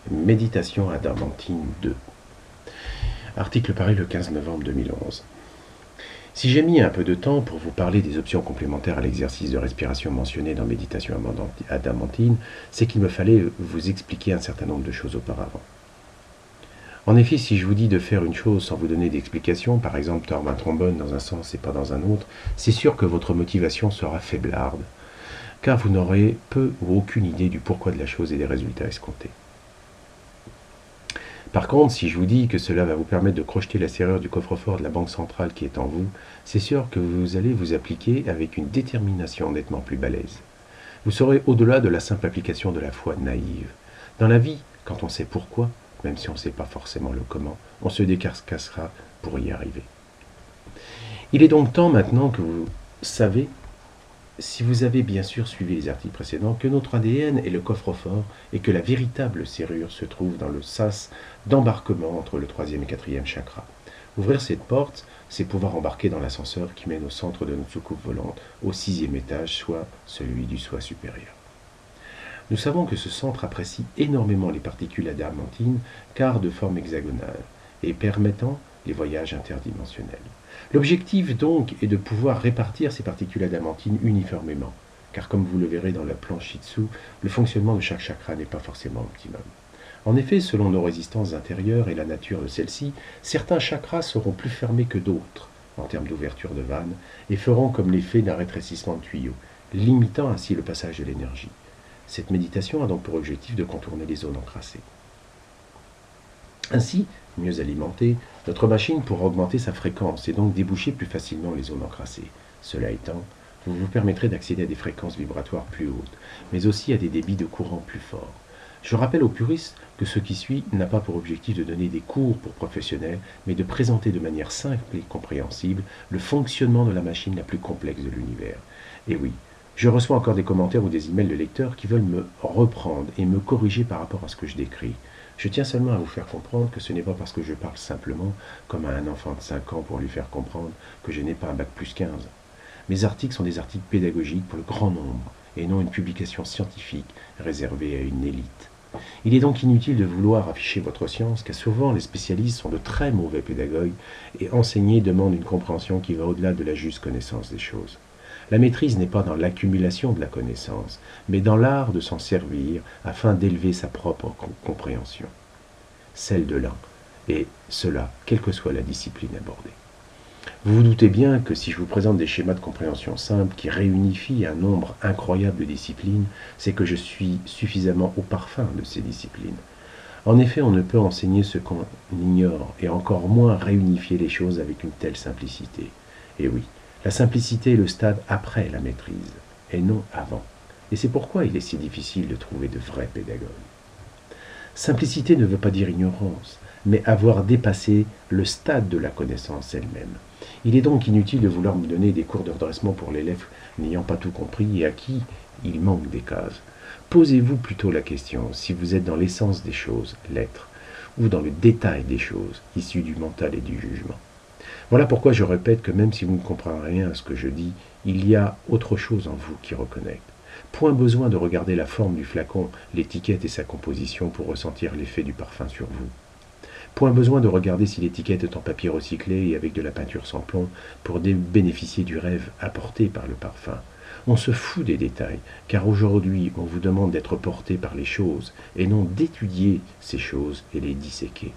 Méditation adamantine 2. Article paru le 15 novembre 2011. Si j'ai mis un peu de temps pour vous parler des options complémentaires à l'exercice de respiration mentionné dans Méditation adamantine, c'est qu'il me fallait vous expliquer un certain nombre de choses auparavant. En effet, si je vous dis de faire une chose sans vous donner d'explication, par exemple tordre un trombone dans un sens et pas dans un autre, c'est sûr que votre motivation sera faiblarde, car vous n'aurez peu ou aucune idée du pourquoi de la chose et des résultats escomptés. Par contre, si je vous dis que cela va vous permettre de crocheter la serrure du coffre-fort de la banque centrale qui est en vous, c'est sûr que vous allez vous appliquer avec une détermination nettement plus balèze. Vous serez au-delà de la simple application de la foi naïve. Dans la vie, quand on sait pourquoi, même si on ne sait pas forcément le comment, on se décarcassera pour y arriver. Il est donc temps maintenant que vous savez, si vous avez bien sûr suivi les articles précédents, que notre ADN est le coffre-fort et que la véritable serrure se trouve dans le sas d'embarquement entre le 3e et 4e chakra. Ouvrir cette porte, c'est pouvoir embarquer dans l'ascenseur qui mène au centre de notre soucoupe volante, au 6e étage, soit celui du soi supérieur. Nous savons que ce centre apprécie énormément les particules adamantines, car de forme hexagonale, et permettant les voyages interdimensionnels. L'objectif donc est de pouvoir répartir ces particules adamantines uniformément, car comme vous le verrez dans la planche ci-dessous, le fonctionnement de chaque chakra n'est pas forcément optimum. En effet, selon nos résistances intérieures et la nature de celles-ci, certains chakras seront plus fermés que d'autres, en termes d'ouverture de vannes, et feront comme l'effet d'un rétrécissement de tuyau, limitant ainsi le passage de l'énergie. Cette méditation a donc pour objectif de contourner les zones encrassées. Ainsi, mieux alimentée, notre machine pourra augmenter sa fréquence et donc déboucher plus facilement les zones encrassées. Cela étant, vous vous permettrez d'accéder à des fréquences vibratoires plus hautes, mais aussi à des débits de courant plus forts. Je rappelle aux puristes que ce qui suit n'a pas pour objectif de donner des cours pour professionnels, mais de présenter de manière simple et compréhensible le fonctionnement de la machine la plus complexe de l'univers. Et oui, je reçois encore des commentaires ou des emails de lecteurs qui veulent me reprendre et me corriger par rapport à ce que je décris. Je tiens seulement à vous faire comprendre que ce n'est pas parce que je parle simplement, comme à un enfant de 5 ans pour lui faire comprendre que je n'ai pas un bac plus 15. Mes articles sont des articles pédagogiques pour le grand nombre, et non une publication scientifique réservée à une élite. Il est donc inutile de vouloir afficher votre science, car souvent les spécialistes sont de très mauvais pédagogues, et enseigner demande une compréhension qui va au-delà de la juste connaissance des choses. La maîtrise n'est pas dans l'accumulation de la connaissance, mais dans l'art de s'en servir afin d'élever sa propre compréhension, celle de l'un, et cela, quelle que soit la discipline abordée. Vous vous doutez bien que si je vous présente des schémas de compréhension simples qui réunifient un nombre incroyable de disciplines, c'est que je suis suffisamment au parfum de ces disciplines. En effet, on ne peut enseigner ce qu'on ignore, et encore moins réunifier les choses avec une telle simplicité. Et oui, la simplicité est le stade après la maîtrise, et non avant. Et c'est pourquoi il est si difficile de trouver de vrais pédagogues. Simplicité ne veut pas dire ignorance, mais avoir dépassé le stade de la connaissance elle-même. Il est donc inutile de vouloir me donner des cours de redressement pour l'élève n'ayant pas tout compris et à qui il manque des cases. Posez-vous plutôt la question si vous êtes dans l'essence des choses, l'être, ou dans le détail des choses, issues du mental et du jugement. Voilà pourquoi je répète que même si vous ne comprenez rien à ce que je dis, il y a autre chose en vous qui reconnecte. Point besoin de regarder la forme du flacon, l'étiquette et sa composition pour ressentir l'effet du parfum sur vous. Point besoin de regarder si l'étiquette est en papier recyclé et avec de la peinture sans plomb pour bénéficier du rêve apporté par le parfum. On se fout des détails, car aujourd'hui on vous demande d'être porté par les choses et non d'étudier ces choses et les disséquer.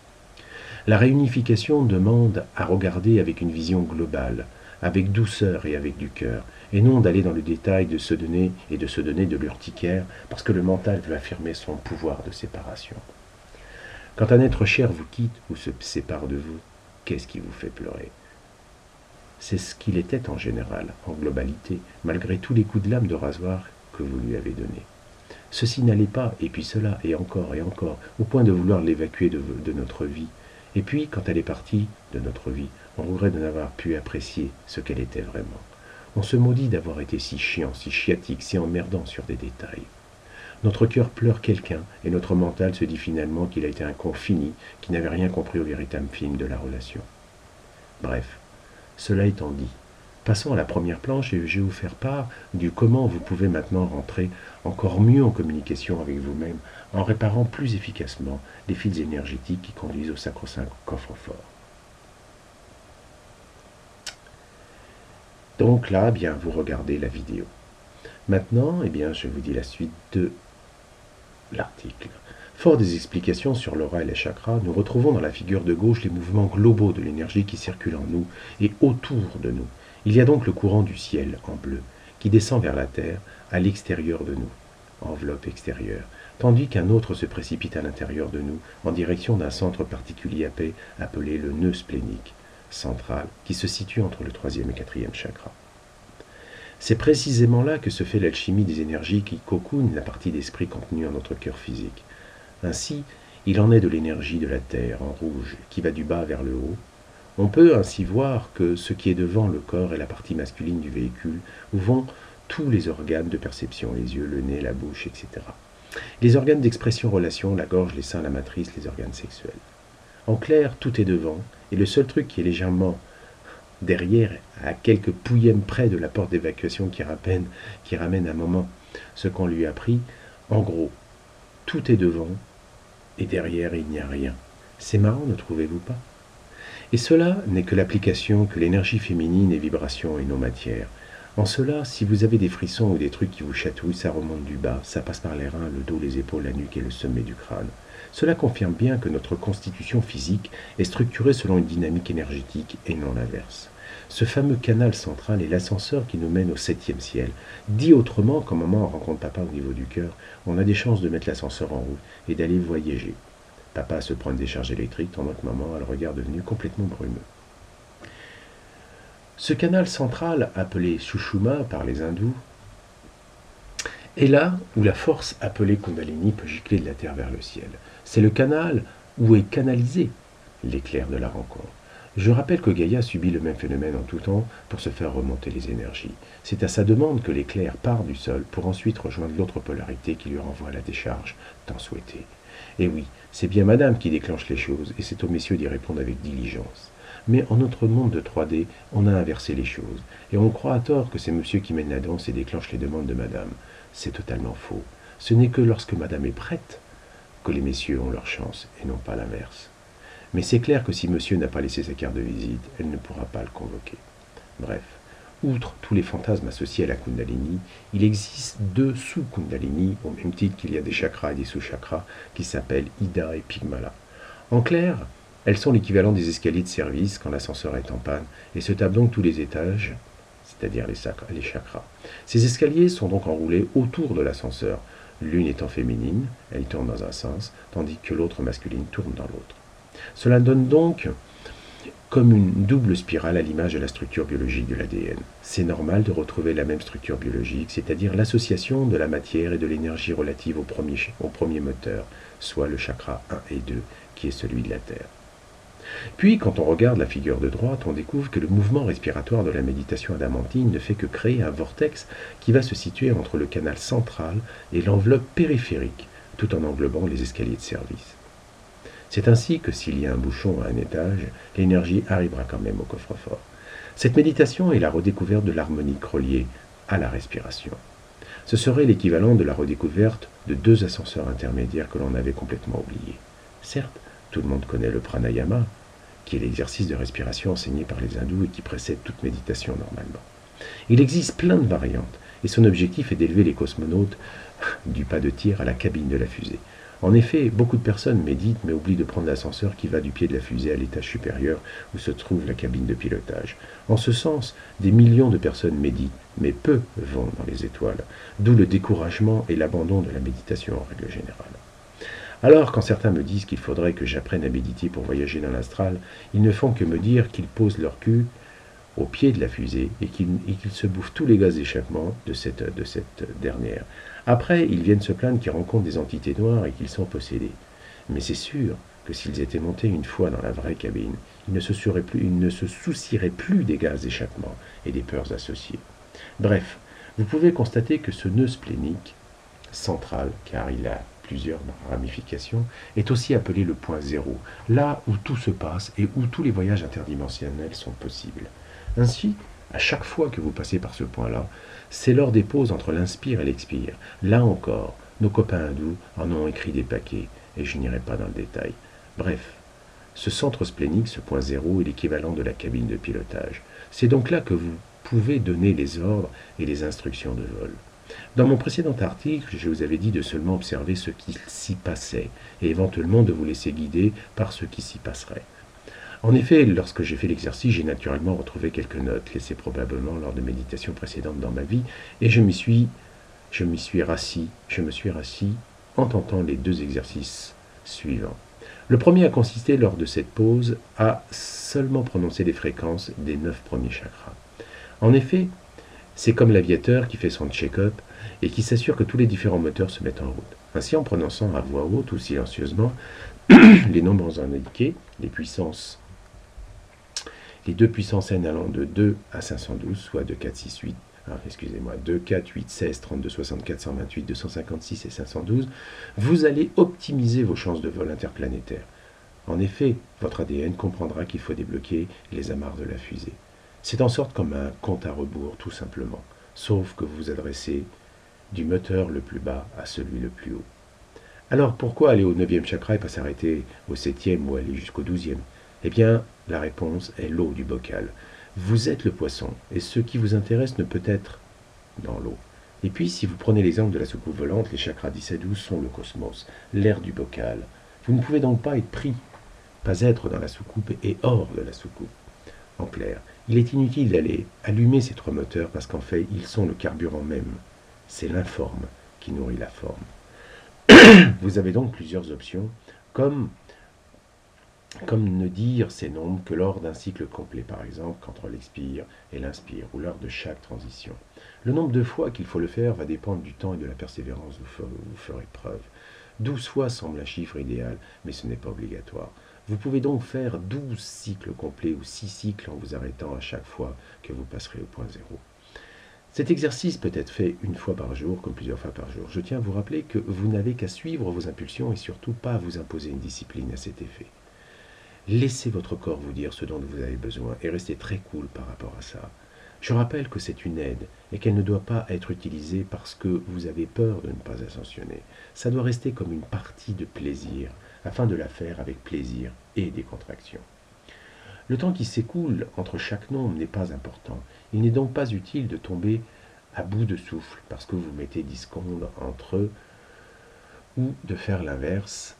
La réunification demande à regarder avec une vision globale, avec douceur et avec du cœur, et non d'aller dans le détail de se donner de l'urticaire parce que le mental veut affirmer son pouvoir de séparation. Quand un être cher vous quitte ou se sépare de vous, qu'est-ce qui vous fait pleurer? C'est ce qu'il était en général, en globalité, malgré tous les coups de lame de rasoir que vous lui avez donnés. Ceci n'allait pas, et puis cela, et encore, au point de vouloir l'évacuer de notre vie. Et puis, quand elle est partie de notre vie, on regrette de n'avoir pu apprécier ce qu'elle était vraiment. On se maudit d'avoir été si chiant, si chiatique, si emmerdant sur des détails. Notre cœur pleure quelqu'un, et notre mental se dit finalement qu'il a été un con fini, qui n'avait rien compris au véritable film de la relation. Bref, cela étant dit, Passons à la première planche et je vais vous faire part du comment vous pouvez maintenant rentrer encore mieux en communication avec vous-même en réparant plus efficacement les fils énergétiques qui conduisent au sacro-saint coffre-fort. Donc là, bien, vous regardez la vidéo. Maintenant, eh bien, je vous dis la suite de l'article. Fort des explications sur l'aura et les chakras, nous retrouvons dans la figure de gauche les mouvements globaux de l'énergie qui circule en nous et autour de nous. Il y a donc le courant du ciel, en bleu, qui descend vers la Terre, à l'extérieur de nous, enveloppe extérieure, tandis qu'un autre se précipite à l'intérieur de nous, en direction d'un centre particulier appelé le nœud splénique, central, qui se situe entre le 3e et 4e chakra. C'est précisément là que se fait l'alchimie des énergies qui cocoonent la partie d'esprit contenue en notre cœur physique. Ainsi, il en est de l'énergie de la Terre, en rouge, qui va du bas vers le haut. On peut ainsi voir que ce qui est devant le corps est la partie masculine du véhicule, où vont tous les organes de perception, les yeux, le nez, la bouche, etc. Les organes d'expression, relation, la gorge, les seins, la matrice, les organes sexuels. En clair, tout est devant, et le seul truc qui est légèrement derrière, à quelques pouillèmes près de la porte d'évacuation qui ramène un moment ce qu'on lui a pris, en gros, tout est devant, et derrière il n'y a rien. C'est marrant, ne trouvez-vous pas? Et cela n'est que l'application que l'énergie féminine est vibration et non matière. En cela, si vous avez des frissons ou des trucs qui vous chatouillent, ça remonte du bas, ça passe par les reins, le dos, les épaules, la nuque et le sommet du crâne. Cela confirme bien que notre constitution physique est structurée selon une dynamique énergétique et non l'inverse. Ce fameux canal central est l'ascenseur qui nous mène au 7e ciel. Dit autrement, quand maman rencontre papa au niveau du cœur, on a des chances de mettre l'ascenseur en route et d'aller voyager. Papa se prend une décharge électrique, tandis que maman a le regard devenu complètement brumeux. Ce canal central, appelé Sushumna par les hindous, est là où la force appelée Kundalini peut gicler de la terre vers le ciel. C'est le canal où est canalisé l'éclair de la rencontre. Je rappelle que Gaïa subit le même phénomène en tout temps pour se faire remonter les énergies. C'est à sa demande que l'éclair part du sol pour ensuite rejoindre l'autre polarité qui lui renvoie la décharge tant souhaitée. Et oui, c'est bien madame qui déclenche les choses et c'est aux messieurs d'y répondre avec diligence. Mais en notre monde de 3D, on a inversé les choses et on croit à tort que c'est monsieur qui mène la danse et déclenche les demandes de madame. C'est totalement faux. Ce n'est que lorsque madame est prête que les messieurs ont leur chance et non pas l'inverse. Mais c'est clair que si monsieur n'a pas laissé sa carte de visite, elle ne pourra pas le convoquer. Bref, outre tous les fantasmes associés à la Kundalini, il existe 2 sous-Kundalini, au même titre qu'il y a des chakras et des sous-chakras, qui s'appellent Ida et Pigmala. En clair, elles sont l'équivalent des escaliers de service quand l'ascenseur est en panne, et se tapent donc tous les étages, c'est-à-dire les chakras. Ces escaliers sont donc enroulés autour de l'ascenseur, l'une étant féminine, elle tourne dans un sens, tandis que l'autre masculine tourne dans l'autre. Cela donne donc comme une double spirale à l'image de la structure biologique de l'ADN. C'est normal de retrouver la même structure biologique, c'est-à-dire l'association de la matière et de l'énergie relative au premier moteur, soit le chakra 1 et 2, qui est celui de la Terre. Puis, quand on regarde la figure de droite, on découvre que le mouvement respiratoire de la méditation adamantine ne fait que créer un vortex qui va se situer entre le canal central et l'enveloppe périphérique, tout en englobant les escaliers de service. C'est ainsi que s'il y a un bouchon à un étage, l'énergie arrivera quand même au coffre-fort. Cette méditation est la redécouverte de l'harmonique reliée à la respiration. Ce serait l'équivalent de la redécouverte de 2 ascenseurs intermédiaires que l'on avait complètement oubliés. Certes, tout le monde connaît le pranayama, qui est l'exercice de respiration enseigné par les hindous et qui précède toute méditation normalement. Il existe plein de variantes, et son objectif est d'élever les cosmonautes du pas de tir à la cabine de la fusée. En effet, beaucoup de personnes méditent mais oublient de prendre l'ascenseur qui va du pied de la fusée à l'étage supérieur où se trouve la cabine de pilotage. En ce sens, des millions de personnes méditent, mais peu vont dans les étoiles, d'où le découragement et l'abandon de la méditation en règle générale. Alors, quand certains me disent qu'il faudrait que j'apprenne à méditer pour voyager dans l'astral, ils ne font que me dire qu'ils posent leur cul au pied de la fusée et qu'ils se bouffent tous les gaz d'échappement de cette dernière. Après, ils viennent se plaindre qu'ils rencontrent des entités noires et qu'ils sont possédés. Mais c'est sûr que s'ils étaient montés une fois dans la vraie cabine, ils ne se soucieraient plus des gaz d'échappement et des peurs associées. Bref, vous pouvez constater que ce nœud splénique central, car il a plusieurs ramifications, est aussi appelé le point zéro, là où tout se passe et où tous les voyages interdimensionnels sont possibles. Ainsi, À chaque fois que vous passez par ce point-là, c'est lors des pauses entre l'inspire et l'expire. Là encore, nos copains hindous en ont écrit des paquets, et je n'irai pas dans le détail. Bref, ce centre splénique, ce point zéro, est l'équivalent de la cabine de pilotage. C'est donc là que vous pouvez donner les ordres et les instructions de vol. Dans mon précédent article, je vous avais dit de seulement observer ce qui s'y passait et éventuellement de vous laisser guider par ce qui s'y passerait. En effet, lorsque j'ai fait l'exercice, j'ai naturellement retrouvé quelques notes laissées probablement lors de méditations précédentes dans ma vie et je me suis rassis en tentant les 2 exercices suivants. Le premier a consisté lors de cette pause à seulement prononcer les fréquences des 9 premiers chakras. En effet, c'est comme l'aviateur qui fait son check-up et qui s'assure que tous les différents moteurs se mettent en route. Ainsi, en prononçant à voix haute ou silencieusement les nombres indiqués, les 2 puissances n allant de 2 à 512, soit 2, 4, 6, 8, 2, 4, 8, 16, 32, 64, 128, 256 et 512, vous allez optimiser vos chances de vol interplanétaire. En effet, votre ADN comprendra qu'il faut débloquer les amarres de la fusée. C'est en sorte comme un compte à rebours, tout simplement, sauf que vous vous adressez du moteur le plus bas à celui le plus haut. Alors, pourquoi aller au 9e chakra et pas s'arrêter au 7e ou aller jusqu'au 12e? Eh bien, la réponse est l'eau du bocal. Vous êtes le poisson, et ce qui vous intéresse ne peut être dans l'eau. Et puis, si vous prenez l'exemple de la soucoupe volante, les chakras 10 et 12 sont le cosmos, l'air du bocal. Vous ne pouvez donc pas être pris, pas être dans la soucoupe et hors de la soucoupe. En clair, il est inutile d'aller allumer ces 3 moteurs parce qu'en fait, ils sont le carburant même. C'est l'informe qui nourrit la forme. Vous avez donc plusieurs options, comme ne dire ces nombres que lors d'un cycle complet, par exemple, qu'entre l'expire et l'inspire, ou lors de chaque transition. Le nombre de fois qu'il faut le faire va dépendre du temps et de la persévérance où vous ferez preuve. 12 fois semble un chiffre idéal, mais ce n'est pas obligatoire. Vous pouvez donc faire 12 cycles complets ou 6 cycles en vous arrêtant à chaque fois que vous passerez au point zéro. Cet exercice peut être fait une fois par jour, comme plusieurs fois par jour. Je tiens à vous rappeler que vous n'avez qu'à suivre vos impulsions et surtout pas à vous imposer une discipline à cet effet. Laissez votre corps vous dire ce dont vous avez besoin et restez très cool par rapport à ça. Je rappelle que c'est une aide et qu'elle ne doit pas être utilisée parce que vous avez peur de ne pas ascensionner. Ça doit rester comme une partie de plaisir, afin de la faire avec plaisir et décontraction. Le temps qui s'écoule entre chaque nombre n'est pas important. Il n'est donc pas utile de tomber à bout de souffle parce que vous mettez 10 secondes entre eux ou de faire l'inverse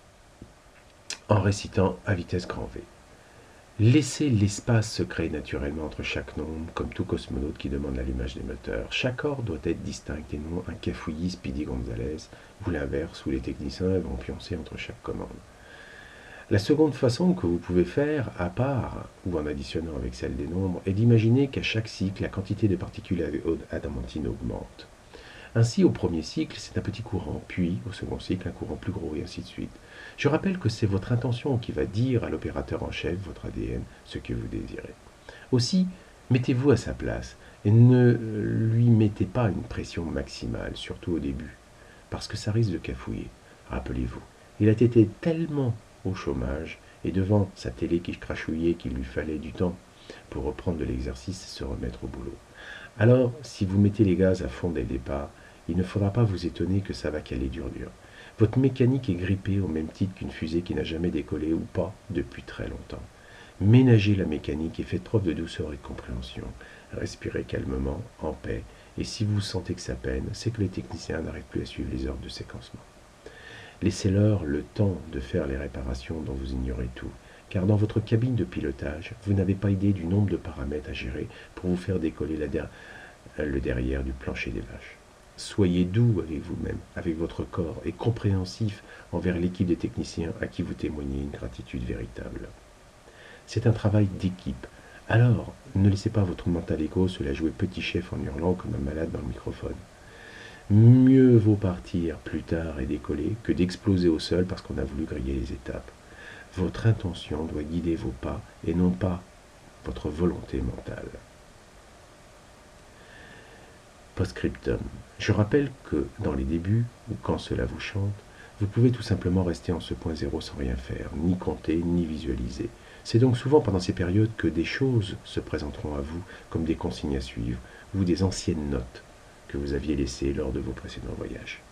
en récitant à vitesse grand V. Laissez l'espace se créer naturellement entre chaque nombre, comme tout cosmonaute qui demande l'allumage des moteurs. Chaque ordre doit être distinct et non un cafouillis Speedy Gonzales, ou l'inverse, où les techniciens vont pioncer entre chaque commande. La seconde façon que vous pouvez faire, à part ou en additionnant avec celle des nombres, est d'imaginer qu'à chaque cycle, la quantité de particules adamantines augmente. Ainsi, au premier cycle, c'est un petit courant, puis au second cycle, un courant plus gros, et ainsi de suite. Je rappelle que c'est votre intention qui va dire à l'opérateur en chef, votre ADN, ce que vous désirez. Aussi, mettez-vous à sa place et ne lui mettez pas une pression maximale, surtout au début, parce que ça risque de cafouiller. Rappelez-vous, il a été tellement au chômage et devant sa télé qui crachouillait qu'il lui fallait du temps pour reprendre de l'exercice et se remettre au boulot. Alors, si vous mettez les gaz à fond dès le départ, il ne faudra pas vous étonner que ça va caler dur. Votre mécanique est grippée au même titre qu'une fusée qui n'a jamais décollé ou pas depuis très longtemps. Ménagez la mécanique et faites preuve de douceur et de compréhension. Respirez calmement, en paix, et si vous sentez que ça peine, c'est que les techniciens n'arrivent plus à suivre les ordres de séquencement. Laissez-leur le temps de faire les réparations dont vous ignorez tout, car dans votre cabine de pilotage, vous n'avez pas idée du nombre de paramètres à gérer pour vous faire décoller le derrière du plancher des vaches. Soyez doux avec vous-même, avec votre corps, et compréhensif envers l'équipe des techniciens à qui vous témoignez une gratitude véritable. C'est un travail d'équipe. Alors, ne laissez pas votre mental égo se la jouer petit chef en hurlant comme un malade dans le microphone. Mieux vaut partir plus tard et décoller que d'exploser au sol parce qu'on a voulu griller les étapes. Votre intention doit guider vos pas et non pas votre volonté mentale. Post-scriptum. Je rappelle que dans les débuts, ou quand cela vous chante, vous pouvez tout simplement rester en ce point zéro sans rien faire, ni compter, ni visualiser. C'est donc souvent pendant ces périodes que des choses se présenteront à vous comme des consignes à suivre, ou des anciennes notes que vous aviez laissées lors de vos précédents voyages.